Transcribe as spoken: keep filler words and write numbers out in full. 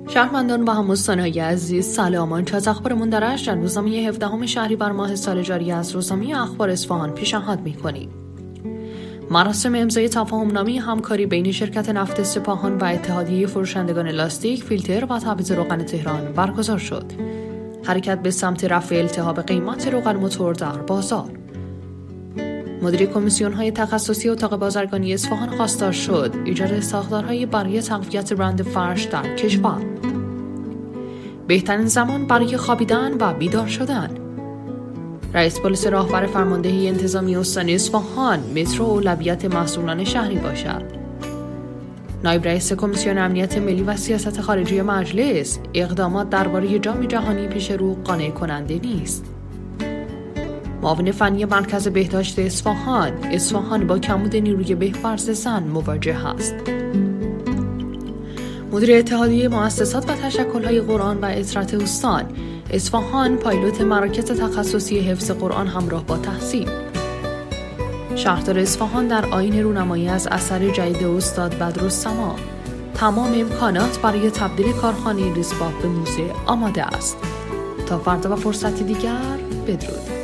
شهروندان و هموطنان عزیز، سلام. آنچه از اخبارمون درش در روزنامه هفدهم شهریور ماه سال جاری از روزنامه اخبار اصفهان پیشنهاد می‌کنیم. مراسم امضای تفاهم‌نامه همکاری بین شرکت نفت سپاهان و اتحادیه فروشندگان لاستیک، فیلتر و تبعیض روغن تهران برگزار شد. حرکت به سمت رفع التهاب قیمت روغن موتور در بازار. مدیر کمیسیون‌های تخصصی اتاق بازرگانی اصفهان خواستار شد ایجاد ساختارهایی برای تقویت برند فرش در کشور. بهترین زمان برای خوابیدن و بیدار شدن. رئیس پلیس راهبر فرماندهی انتظامی استان اصفهان مترو اولویت مسئولان شهری باشد. نایب رئیس کمیسیون امنیت ملی و سیاست خارجی مجلس، اقدامات درباره جام جهانی پیش رو قانع کننده نیست. معاون فنی مرکز بهداشت اصفهان، اصفهان با کمبود نیروی بهفرز زن مواجه است. مدیر اتحادیه مؤسسات و تشکل‌های قرآن و اطرت استان، اصفهان پایلوت مراکز تخصصی حفظ قرآن همراه با تحصیل. شهردار اصفهان در آیین رونمایی از اثر جدید استاد بدرالسما، تمام امکانات برای تبدیل کارخانه ریسباب به موزه آماده است. تا فردا و فرصتی دیگر، بدرود.